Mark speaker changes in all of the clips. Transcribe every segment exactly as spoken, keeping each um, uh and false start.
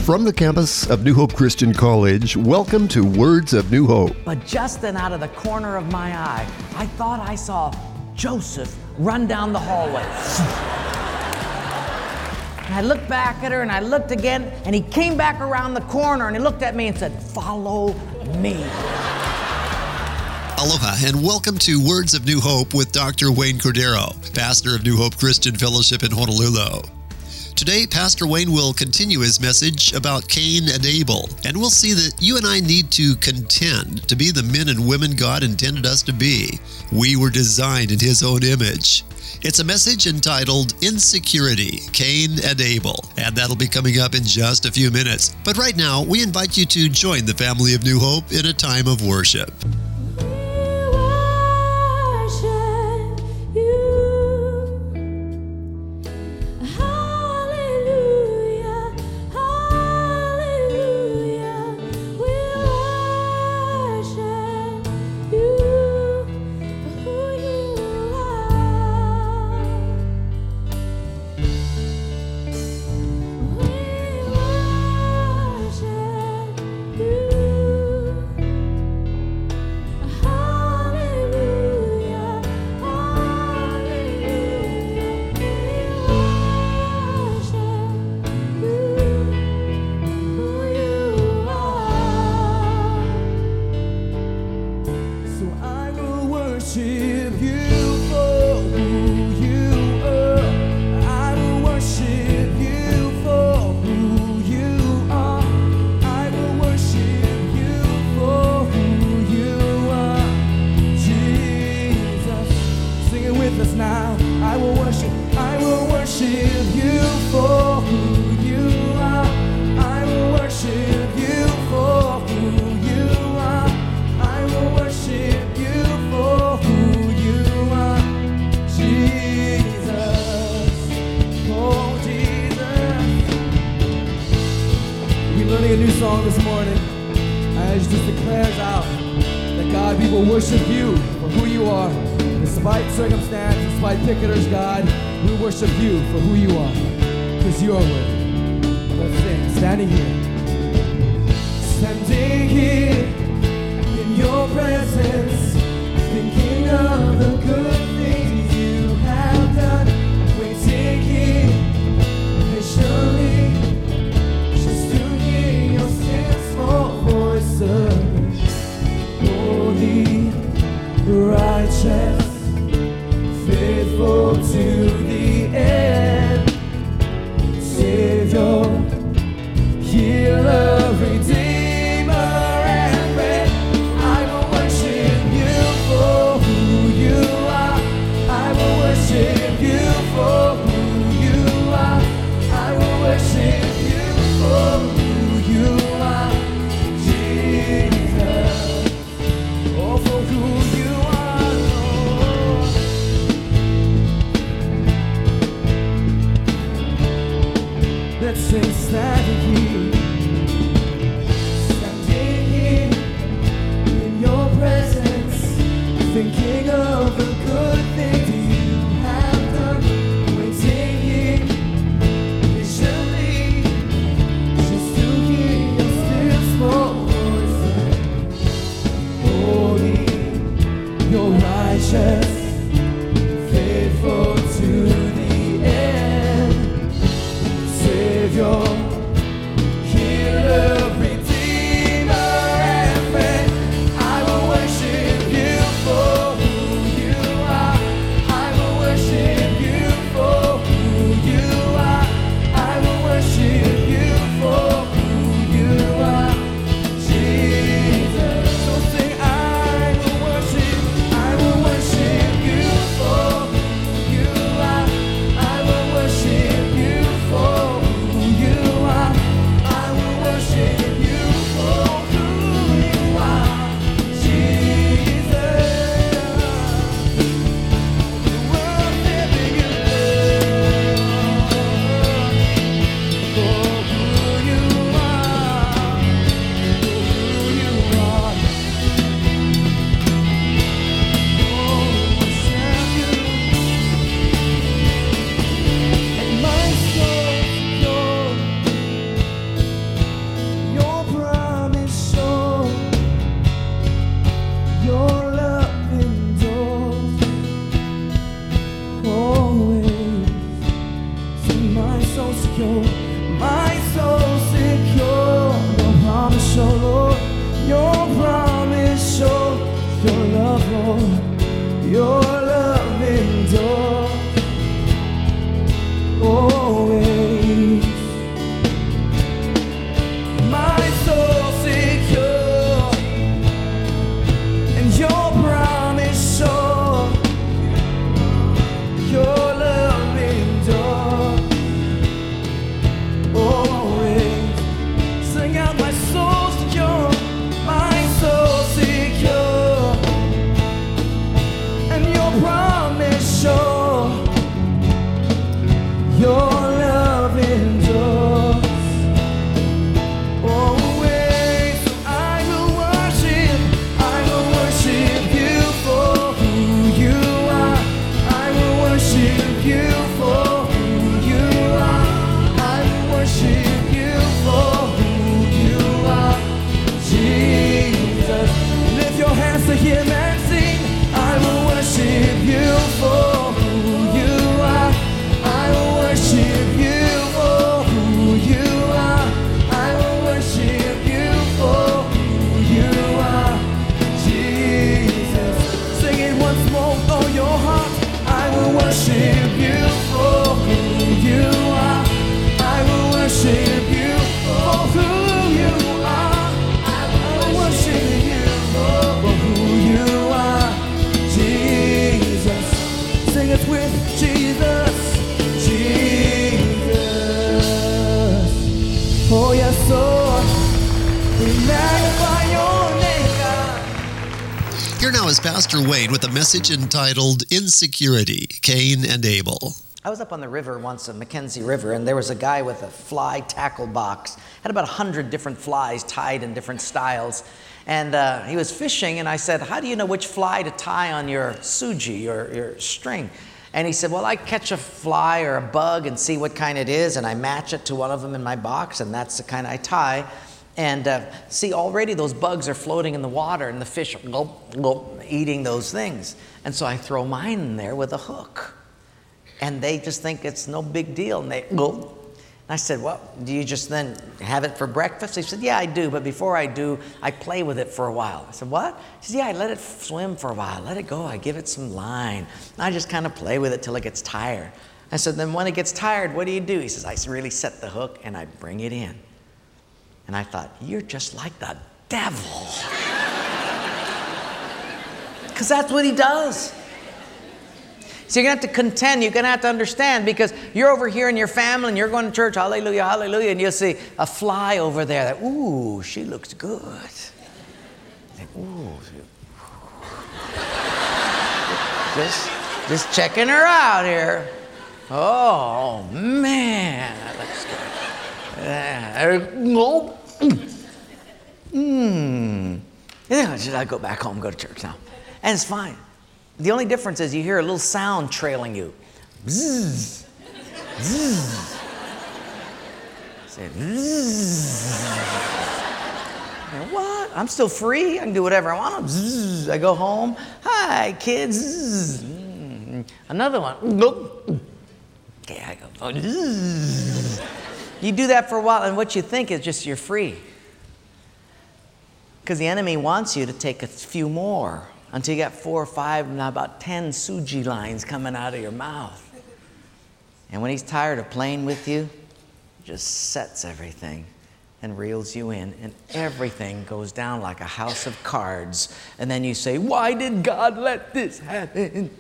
Speaker 1: From the campus of New Hope Christian College, welcome to Words of New Hope.
Speaker 2: But just then, out of the corner of my eye, I thought I saw Joseph run down the hallway. And I looked back at her, and I looked again, and he came back around the corner, and he looked at me and said, "Follow me."
Speaker 3: Aloha, and welcome to Words of New Hope with Doctor Wayne Cordero, pastor of New Hope Christian Fellowship in Honolulu. Today, Pastor Wayne will continue his message about Cain and Abel, and we'll see that you and I need to contend to be the men and women God intended us to be. We were designed in His own image. It's a message entitled Insecurity, Cain and Abel, and that'll be coming up in just a few minutes. But right now, we invite you to join the family of New Hope in a time of worship.
Speaker 4: You Your love endures always. My soul secure, and your promise sure. Your love endures always. Sing out, my soul secure, my soul secure, and your promise sure. Your love endures always. So I will worship, I will worship you for who you are. I will worship you for who you are. I will worship you for who you are. Jesus, lift your hands to him and sing. I will worship you for who you are. I will worship you for who you are. I will worship you for who you are. Jesus, sing it once more with all your heart. I will worship you for who you are. I will worship you for who you are. I will worship you for who you are. Jesus, sing it with Jesus. Jesus. Oh yes, Lord, we magnify your name, God.
Speaker 3: Here now is Pastor Wayne with a message entitled Insecurity, Cain and Abel.
Speaker 2: I was up on the river once, the Mackenzie River, and there was a guy with a fly tackle box. Had about a hundred different flies tied in different styles. And uh, he was fishing, and I said, how do you know which fly to tie on your suji, your, your string? And he said, well, I catch a fly or a bug and see what kind it is, and I match it to one of them in my box, and that's the kind I tie. And uh, see, already those bugs are floating in the water, and the fish are gulp, gulp, eating those things. And so I throw mine in there with a hook. And they just think it's no big deal, and they go. And I said, well, do you just then have it for breakfast? He said, yeah, I do, but before I do, I play with it for a while. I said, what? He said, yeah, I let it swim for a while, let it go, I give it some line. And I just kind of play with it till it gets tired. I said, then when it gets tired, what do you do? He says, I really set the hook and I bring it in. And I thought, you're just like the devil. Because that's what he does. So you're going to have to contend, you're going to have to understand, because you're over here in your family and you're going to church, hallelujah, hallelujah, and you'll see a fly over there that, ooh, she looks good. Like, ooh. Just, just checking her out here. Oh, man, that looks good. Uh, mm. Yeah, should I go back home, go to church now? And it's fine. The only difference is you hear a little sound trailing you. Bzzz. Bzzz. Say, bzzz. What? I'm still free. I can do whatever I want. Bzzz. I go home. Hi, kids. Bzzz. Another one. Nope. Okay, I go. Bzzz. You do that for a while, and what you think is just you're free. Because the enemy wants you to take a few more, until you got four or five, now about ten suji lines coming out of your mouth. And when he's tired of playing with you, he just sets everything and reels you in, and everything goes down like a house of cards. And then you say, why did God let this happen?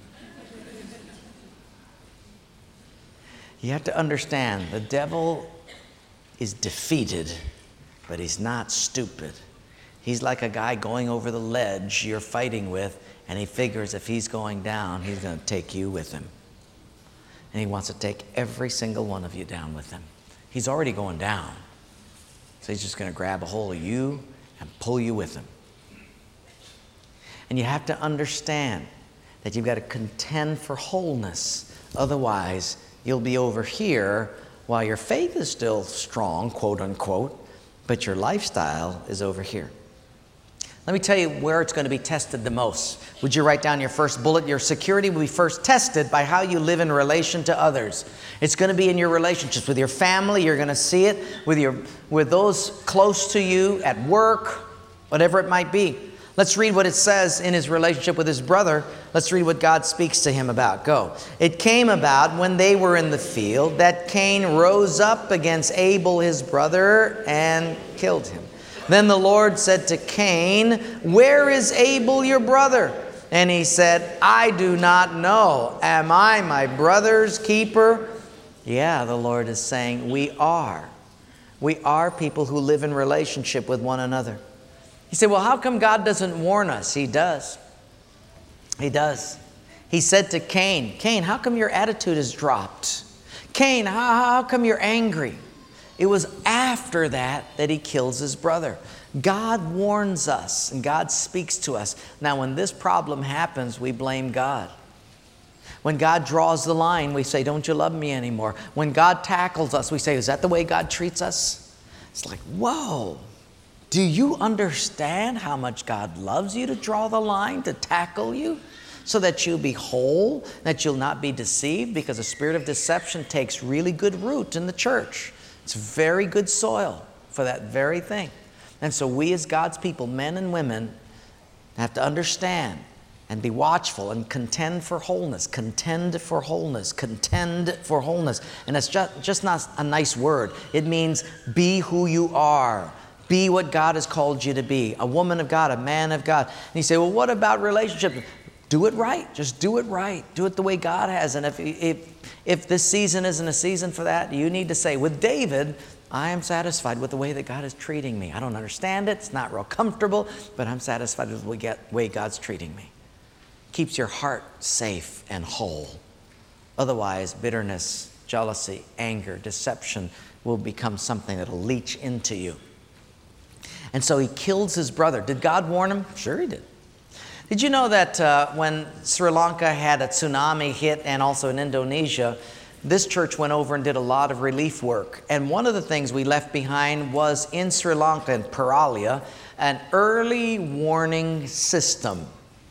Speaker 2: You have to understand, the devil is defeated, but he's not stupid. He's like a guy going over the ledge you're fighting with, and he figures if he's going down, he's going to take you with him. And he wants to take every single one of you down with him. He's already going down. So he's just going to grab a hold of you and pull you with him. And you have to understand that you've got to contend for wholeness. Otherwise, you'll be over here while your faith is still strong, quote unquote, but your lifestyle is over here. Let me tell you where it's going to be tested the most. Would you write down your first bullet? Your security will be first tested by how you live in relation to others. It's going to be in your relationships with your family. You're going to see it with your with those close to you, at work, whatever it might be. Let's read what it says in his relationship with his brother. Let's read what God speaks to him about. Go. It came about when they were in the field that Cain rose up against Abel his brother and killed him. Then the Lord said to Cain, "Where is Abel your brother?" And he said, "I do not know. Am I my brother's keeper?" Yeah, the Lord is saying we are. We are people who live in relationship with one another. You say, well, how come God doesn't warn us? He does. He does. He said to Cain, Cain, how come your attitude has dropped? Cain, how, how come you're angry? It was after that that he kills his brother. God warns us and God speaks to us. Now, when this problem happens, we blame God. When God draws the line, we say, don't you love me anymore? When God tackles us, we say, is that the way God treats us? It's like, whoa. Do you understand how much God loves you to draw the line, to tackle you, so that you'll be whole, that you'll not be deceived? Because the spirit of deception takes really good root in the church. It's very good soil for that very thing. And so we as God's people, men and women, have to understand and be watchful and contend for wholeness, contend for wholeness, contend for wholeness. And it's just, just not a nice word. It means be who you are. Be what God has called you to be. A woman of God, a man of God. And you say, well, what about relationships? Do it right. Just do it right. Do it the way God has. And if, if, if this season isn't a season for that, you need to say, with David, I am satisfied with the way that God is treating me. I don't understand it. It's not real comfortable, but I'm satisfied with the way God's treating me. Keeps your heart safe and whole. Otherwise, bitterness, jealousy, anger, deception will become something that will leach into you. And so he kills his brother. Did God warn him? Sure he did. Did you know that uh, when Sri Lanka had a tsunami hit and also in Indonesia, this church went over and did a lot of relief work. And one of the things we left behind was in Sri Lanka, in Paralia, an early warning system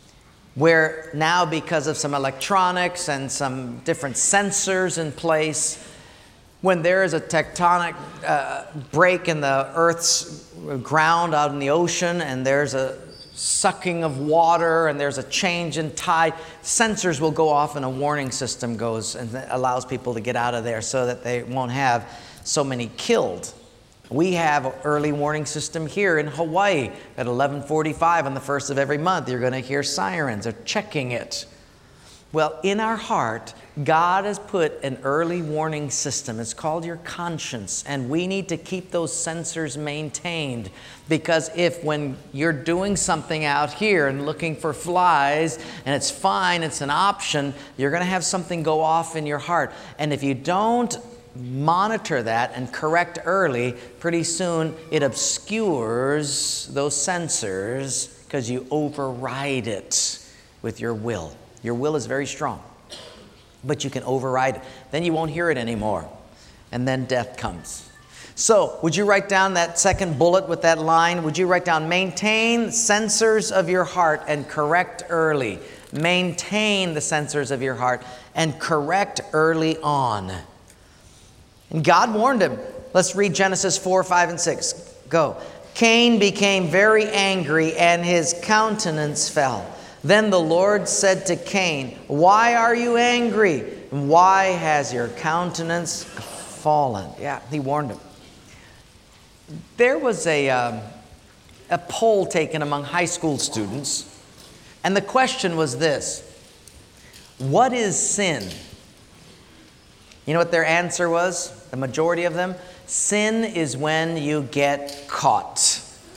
Speaker 2: where now, because of some electronics and some different sensors in place, when there is a tectonic uh, break in the Earth's ground out in the ocean, and there's a sucking of water, and there's a change in tide, sensors will go off and a warning system goes and allows people to get out of there so that they won't have so many killed. We have an early warning system here in Hawaii. At eleven forty-five on the first of every month, you're going to hear sirens. They're checking it. Well, in our heart, God has put an early warning system. It's called your conscience, and we need to keep those sensors maintained, because if when you're doing something out here and looking for flies and it's fine, it's an option, you're going to have something go off in your heart. And if you don't monitor that and correct early, pretty soon it obscures those sensors because you override it with your will. Your will is very strong, but you can override it. Then you won't hear it anymore, and then death comes. So, would you write down that second bullet with that line? Would you write down, maintain sensors of your heart and correct early. Maintain the sensors of your heart and correct early on. And God warned him. Let's read Genesis four, five, and six. Go. Cain became very angry, and his countenance fell. Then the Lord said to Cain, why are you angry? And why has your countenance fallen? Yeah, he warned him. There was a, um, a poll taken among high school students, and the question was this: what is sin? You know what their answer was? The majority of them? Sin is when you get caught.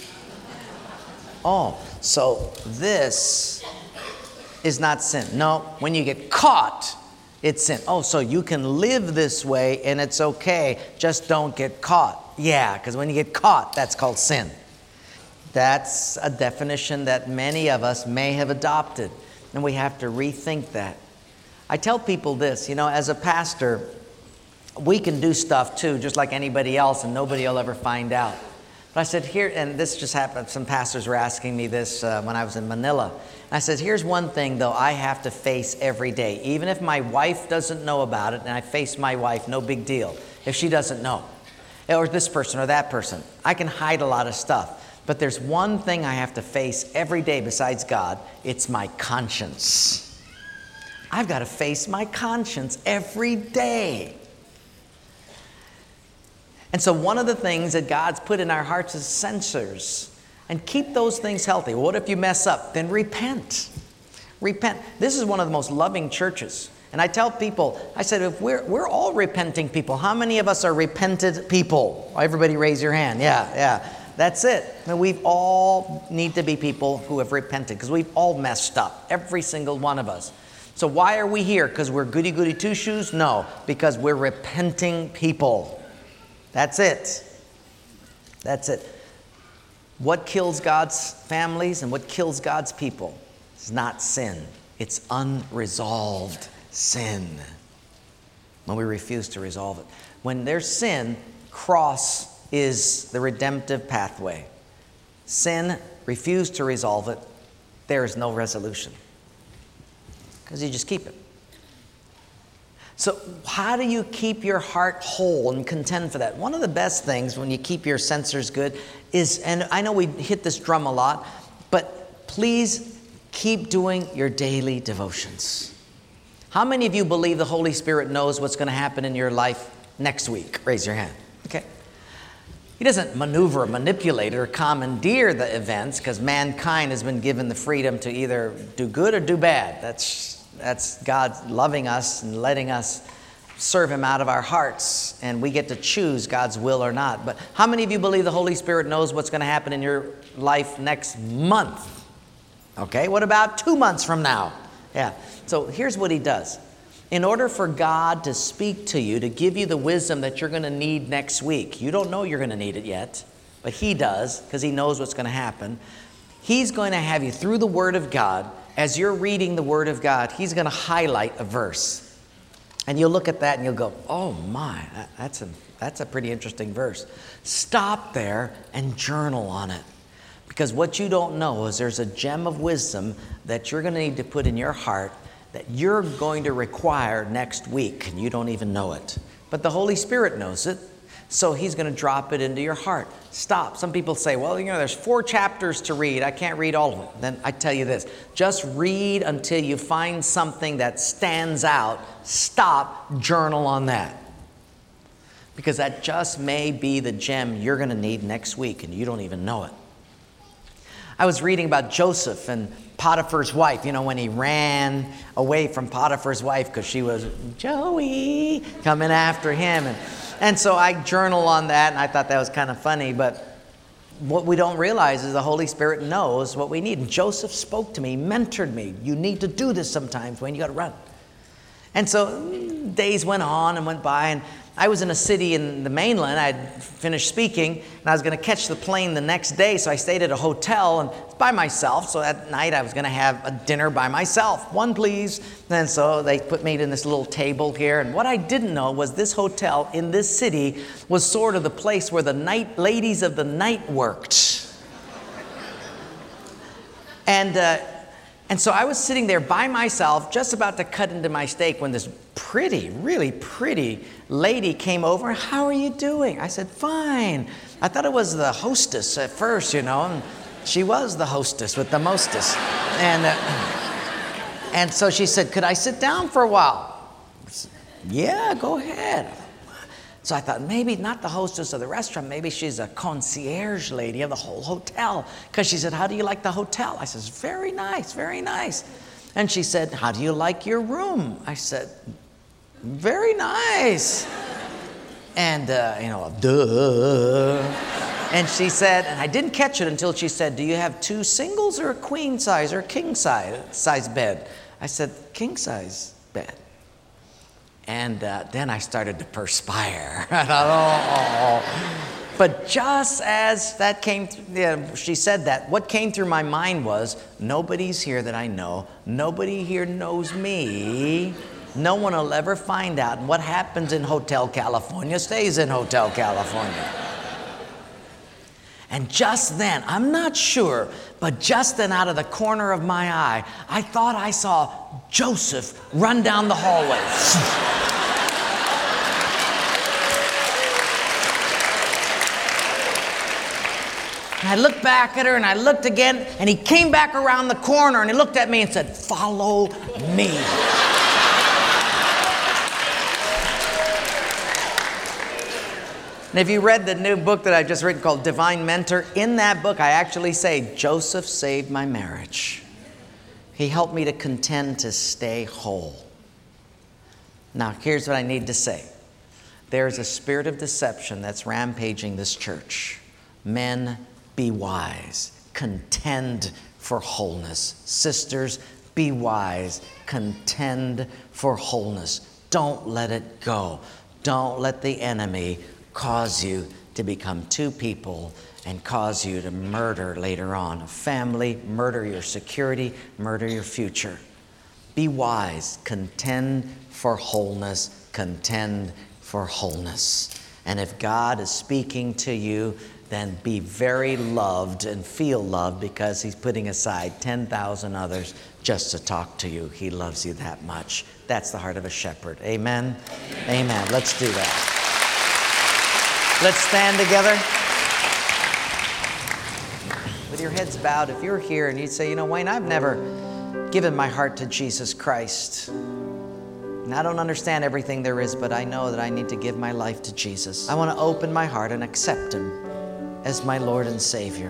Speaker 2: Oh, so this is not sin. No, when you get caught, it's sin. Oh, so you can live this way and it's okay, just don't get caught. Yeah, because when you get caught, that's called sin. That's a definition that many of us may have adopted, and we have to rethink that. I tell people this, you know, as a pastor, we can do stuff too, just like anybody else, and nobody will ever find out. But I said here, and this just happened, some pastors were asking me this uh, when I was in Manila. I said, here's one thing, though, I have to face every day. Even if my wife doesn't know about it, and I face my wife, no big deal. If she doesn't know, or this person or that person, I can hide a lot of stuff. But there's one thing I have to face every day besides God. It's my conscience. I've got to face my conscience every day. And so one of the things that God's put in our hearts is sensors. And keep those things healthy. What if you mess up? Then repent. Repent. This is one of the most loving churches. And I tell people, I said, if we're, we're all repenting people. How many of us are repented people? Everybody raise your hand. Yeah, yeah. That's it. And we all need to be people who have repented because we've all messed up. Every single one of us. So why are we here? Because we're goody-goody two-shoes? No, because we're repenting people. That's it. That's it. What kills God's families and what kills God's people is not sin. It's unresolved sin. When we refuse to resolve it. When there's sin, cross is the redemptive pathway. Sin, refuse to resolve it, there is no resolution. Because you just keep it. So how do you keep your heart whole and contend for that? One of the best things when you keep your sensors good is, and I know we hit this drum a lot, but please keep doing your daily devotions. How many of you believe the Holy Spirit knows what's going to happen in your life next week? Raise your hand. Okay. He doesn't maneuver, manipulate, or commandeer the events because mankind has been given the freedom to either do good or do bad. That's That's God loving us and letting us serve Him out of our hearts, and we get to choose God's will or not. But how many of you believe the Holy Spirit knows what's going to happen in your life next month? Okay, what about two months from now? Yeah, so here's what He does. In order for God to speak to you, to give you the wisdom that you're going to need next week, you don't know you're going to need it yet, but He does because He knows what's going to happen. He's going to have you through the Word of God. As you're reading the Word of God, He's going to highlight a verse. And you'll look at that and you'll go, oh my, that's a, that's a pretty interesting verse. Stop there and journal on it. Because what you don't know is there's a gem of wisdom that you're going to need to put in your heart that you're going to require next week, and you don't even know it. But the Holy Spirit knows it. So He's going to drop it into your heart. Stop. Some people say, well, you know, there's four chapters to read. I can't read all of them. Then I tell you this. Just read until you find something that stands out. Stop. Journal on that. Because that just may be the gem you're going to need next week, and you don't even know it. I was reading about Joseph and Potiphar's wife, you know, when he ran away from Potiphar's wife because she was Joey coming after him. And And so I journal on that, and I thought that was kind of funny. But what we don't realize is the Holy Spirit knows what we need. And Joseph spoke to me, mentored me. You need to do this sometimes, Wayne. You got to run. And so days went on and went by, and I was in a city in the mainland. I had finished speaking, and I was going to catch the plane the next day, so I stayed at a hotel and by myself. So that night I was going to have a dinner by myself. One, please. And so they put me in this little table here, and what I didn't know was this hotel in this city was sort of the place where the night ladies of the night worked. and uh, And so I was sitting there by myself, just about to cut into my steak, when this pretty, really pretty lady came over. How are you doing? I said, fine. I thought it was the hostess at first, you know. And she was the hostess with the mostest. And, uh, and so she said, could I sit down for a while? I said, yeah, go ahead. So I thought, maybe not the hostess of the restaurant, maybe she's a concierge lady of the whole hotel. Because she said, how do you like the hotel? I said, very nice, very nice. And she said, how do you like your room? I said, very nice. And, uh, you know, duh. And she said, and I didn't catch it until she said, do you have two singles or a queen size or a king size, size bed? I said, king size bed. And uh, then I started to perspire. I thought, oh. But just as that came, th- yeah, she said that, what came through my mind was, nobody's here that I know. Nobody here knows me. No one will ever find out. And what happens in Hotel California stays in Hotel California. And just then, I'm not sure, but just then out of the corner of my eye, I thought I saw Joseph run down the hallway. And I looked back at her, and I looked again, and he came back around the corner, and he looked at me and said, "Follow me." And if you read the new book that I've just written called Divine Mentor, in that book I actually say, Joseph saved my marriage. He helped me to contend to stay whole. Now, here's what I need to say. There's a spirit of deception that's rampaging this church. Men, be wise. Contend for wholeness. Sisters, be wise. Contend for wholeness. Don't let it go. Don't let the enemy cause you to become two people and cause you to murder later on a family, murder your security, murder your future. Be wise. Contend for wholeness. Contend for wholeness. And if God is speaking to you, then be very loved and feel loved, because He's putting aside ten thousand others just to talk to you. He loves you that much. That's the heart of a shepherd. Amen? Amen. Amen. Let's do that. Let's stand together. With your heads bowed, if you're here and you say, you know, Wayne, I've never given my heart to Jesus Christ. And I don't understand everything there is, but I know that I need to give my life to Jesus. I want to open my heart and accept Him as my Lord and Savior.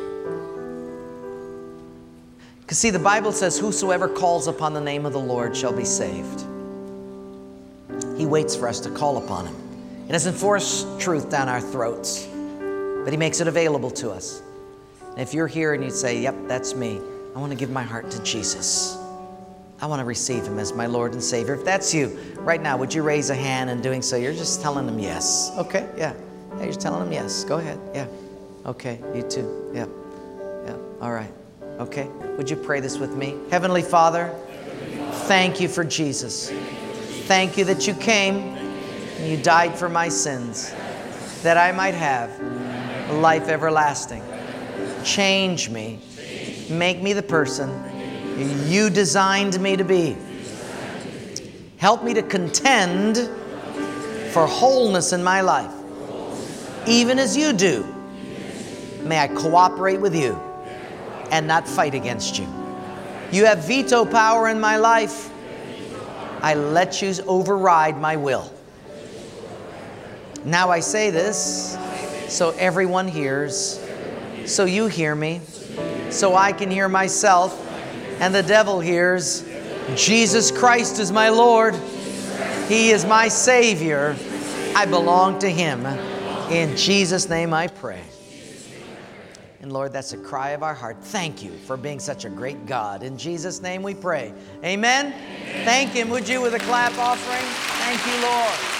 Speaker 2: Because see, the Bible says, whosoever calls upon the name of the Lord shall be saved. He waits for us to call upon Him. He doesn't force truth down our throats, but He makes it available to us. And if you're here and you say, yep, that's me. I want to give my heart to Jesus. I want to receive Him as my Lord and Savior. If that's you, right now, would you raise a hand? And doing so, you're just telling Him yes. Okay, yeah. Yeah, you're just telling Him yes. Go ahead, yeah. Okay, you too, yeah. Yeah, all right. Okay, would you pray this with me? Heavenly Father, thank you for Jesus. Thank you that you came and you died for my sins, that I might have life everlasting. Change me. Make me the person you designed me to be. Help me to contend for wholeness in my life, even as you do. May I cooperate with you and not fight against you. You have veto power in my life. I let you override my will. Now I say this so everyone hears, so you hear me, so I can hear myself, and the devil hears. Jesus Christ is my Lord. He is my Savior. I belong to Him. In Jesus' name I pray. And Lord, that's a cry of our heart. Thank you for being such a great God. In Jesus' name we pray. Amen? Amen. Thank Him, would you, with a clap offering? Thank you, Lord.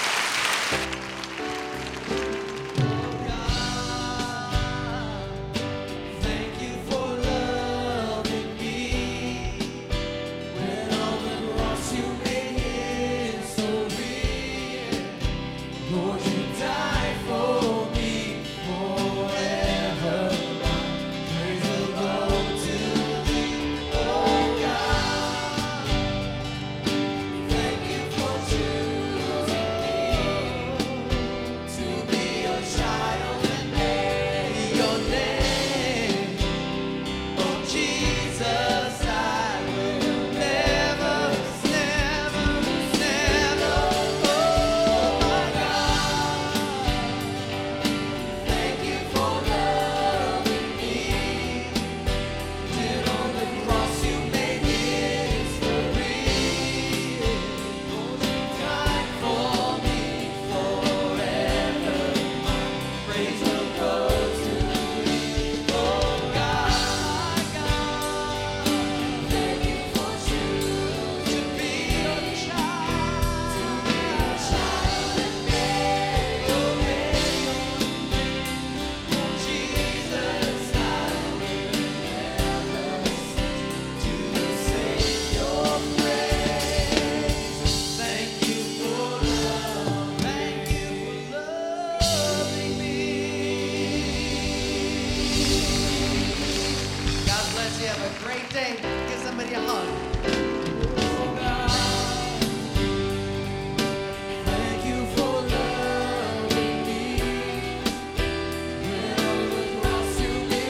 Speaker 4: You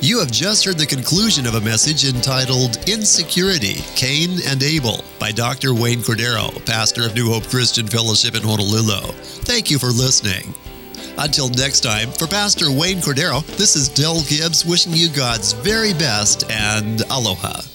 Speaker 3: You have just heard the conclusion of a message entitled Insecurity, Cain and Abel by Doctor Wayne Cordero, pastor of New Hope Christian Fellowship in Honolulu. Thank you for listening. Until next time, for Pastor Wayne Cordero, this is Del Gibbs wishing you God's very best and aloha.